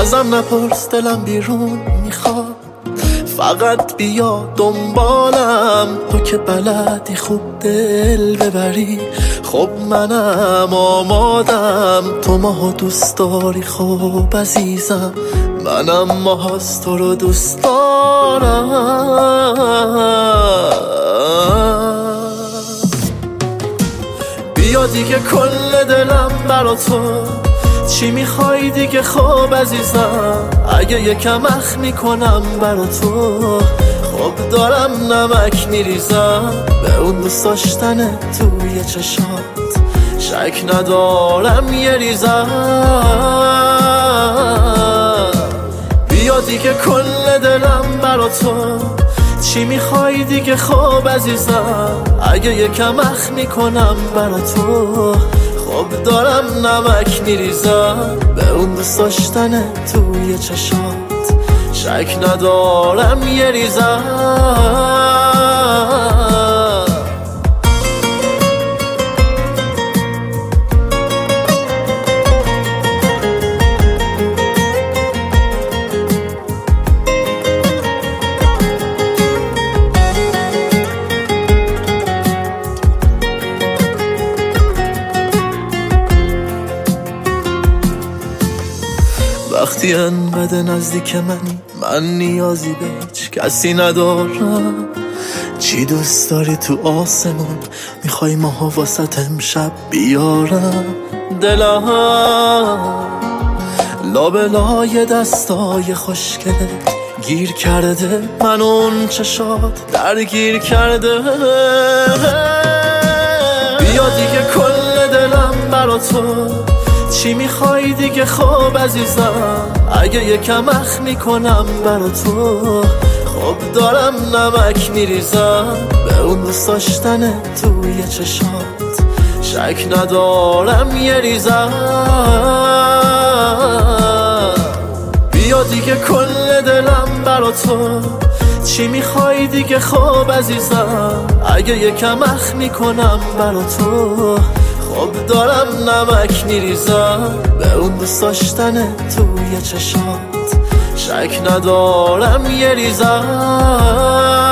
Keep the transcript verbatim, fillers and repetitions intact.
ازم نپرس دلم بیرون میخواد، فقط بیا دنبالم. تو که بلدی خوب دل ببری، خب منم آمادم. تو ماهو دوست داری خوب عزیزم، منم ماه از تو رو دوست دارم. بیا دیگه کل دلم برا تو، چی میخوای دیگه خب عزیزم؟ اگه یکم اخ میکنم برا تو، خب دارم نمک میریزم به اون دوست داشتن توی چشات، شک ندارم یه ریزم. بیا دیگه کل دلم برا تو، چی میخوای دیگه خب عزیزم؟ اگه یکم اخ میکنم برا تو، خب دارم نمک میریزم به اون دوست داشتن توی چشات، شک ندارم یه ریزم. وقتی انقدر نزدیک منی، من نیازی به هیچ کسی ندارم. چی دوست داری تو آسمون؟ میخوای ماها واسط امشب بیارم؟ دلم لابلای دستای خوشگله گیر کرده، من اون چشات درگیر کرده. بیا دیگه کل دلم برا تو، چی میخوای دیگه خب عزیزم؟ اگه یکم اخ میکنم برا تو، خب دارم نمک میریزم به اون دوست داشتن توی چشات، شک ندارم یه ریزم. بیا دیگه کل دلم برا تو، چی میخوای دیگه خب عزیزم؟ اگه یکم اخ میکنم برا تو، خب دارم نمک میریزم به اون دوست داشتن توی چشات، شک ندارم یه ریزم.